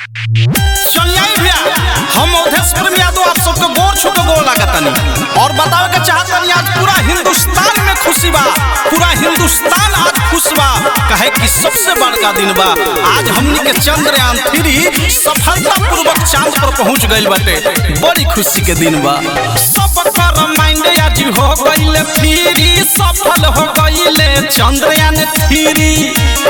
चलिए भैया, हम अवधेश यादव आप सबको गोर छू के गोर लागतानी और बतावे के चाहतानी आज पूरा हिंदुस्तान में खुशी बा, पूरा हिंदुस्तान आज खुश बा। कहे कि सबसे बड़का दिन बा आज हमनी के चंद्रयान 3 सफलतापूर्वक चांद पर पहुंच गइल बाटे। बड़ी खुशी के दिन बा। सबका माइंड आज हो गइले फ्री, सफल हो गइले चंद्रयान 3।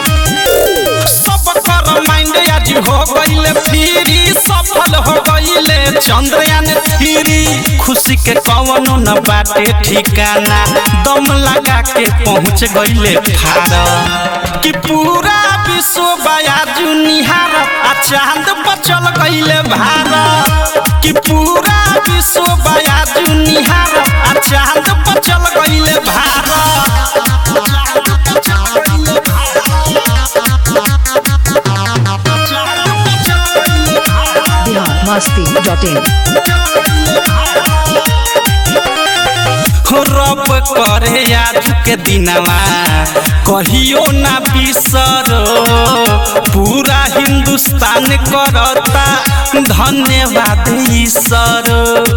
सबका माइंड आज हो गइले फ्री, सफल हो गइले चंद्रयान 3। खुशी के कवनो न बाटे ठिकाना, दम लगा के पहुंच गइले भारत कि पूरा विश्व बायाजू निहार आ चांद पर चल गइले भारत कि पूरा विश्व बायाजू निहार आ चांद पर चल गइले भारत। masti.in रब करे आज के दिनवा कहियो ना बिसरो, पूरा हिंदुस्तान करता धन्यवाद ईश्वर।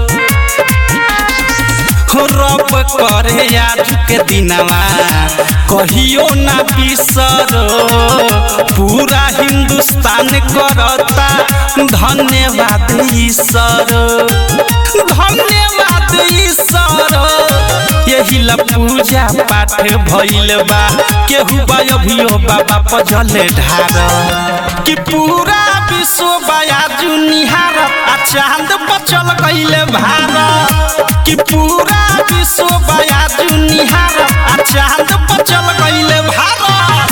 रब करे आज के दिनवा कहियो ना बिसरो, पूरा हिंदुस्तान करता धन्यवाद ईश्वर, धन्यवाद ईश्वर। यही ला पूजा पाठ भइल बा, केहू अभियो बाबा पजले ढार कि पूरा विश्व बायाजू निहार आ चांद पर चल गइले भारत कि पूरा विश्व बायाजू निहार आ चांद पर चल गइले भारत।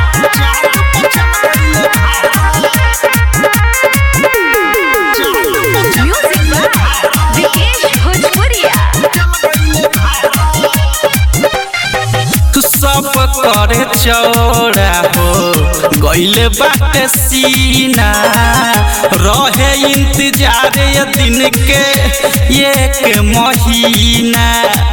सब करे चौड़ा हो गइले बाटे सीना, रहे इंतजार ये दिन के एक महीना।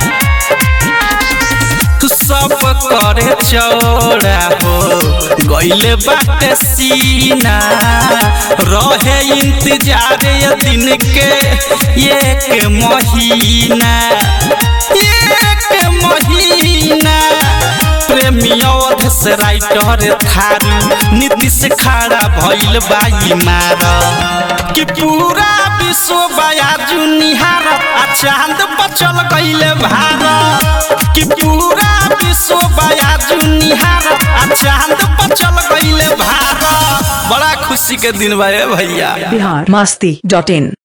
सब करे चौड़ा हो गइले बाटे सीना, रहे इंतजार ये दिन के एक महीना, एक महीना। प्रेमी अवधेश राइटर थारू नीतीश खड़ा भइल बाई मार कि पूरा विश्व बायाजू निहार आ चांद पर चल गइले भारत कि पूरा विश्व बायाजू निहार आ चांद पर चल गइले भारत। बड़ा खुशी के दिन बा भैया। biharmasti.in